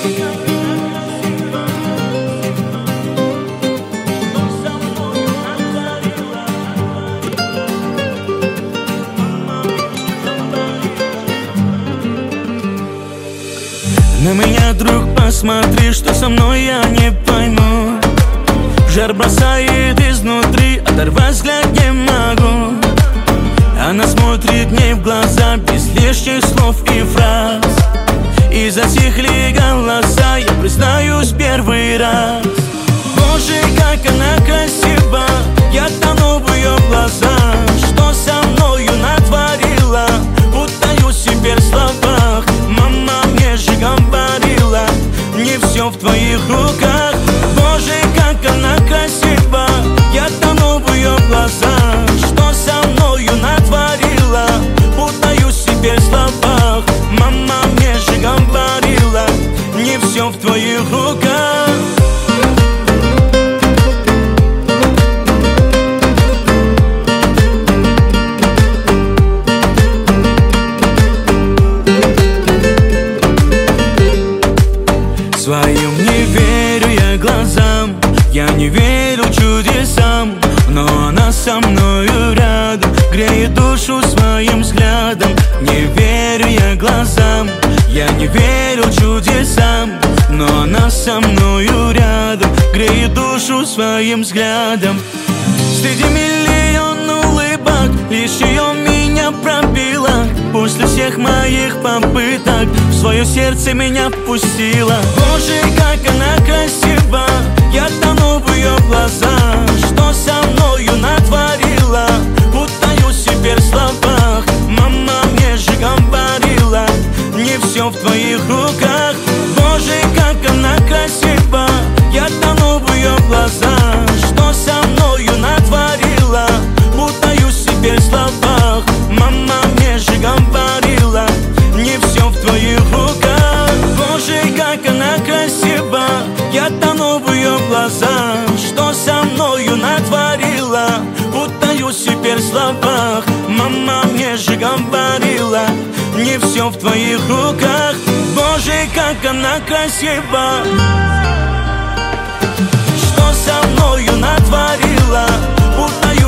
На меня, друг, посмотри, что со мной я не пойму. Жар бросает изнутри, оторвать взгляд не могу. Она смотрит мне в глаза без лишних слов и фраз. И затихли голоса, я признаюсь первый раз. Боже, как она красива, я тону в ее глазах. Что со мною натворила, путаюсь теперь в словах. Мама мне же говорила, не все в твоих руках. Боже, как она красива, я тону в ее глазах. Что со мною натворила, путаюсь теперь в словах. Мама мне же говорила, не все в твоих руках. Своим не верю я глазам, я не верю чудесам, но она со мною рядом, греет душу своим взглядом. Не верю я глазам, я не верю чудесам, но она со мною рядом, греет душу своим взглядом. Среди миллион улыбок лишь ее меня пробила. После всех моих попыток в свое сердце меня впустила. Боже, как она красива, я тону в ее глазах. Что со мною натворила, путаюсь теперь в словах. Мама мне же говорила, не все в твоих руках. Боже, как она красива, я тону в ее глазах. Что со мною натворила, путаюсь теперь в словах. Мама мне же говорила, не все в твоих руках. Боже, как она красива, я тону в ее глазах. Что со мною натворила, путаюсь теперь в словах. Мама мне же говорила, не все в твоих руках. Боже, как она красива, что со мною натворила, путаюсь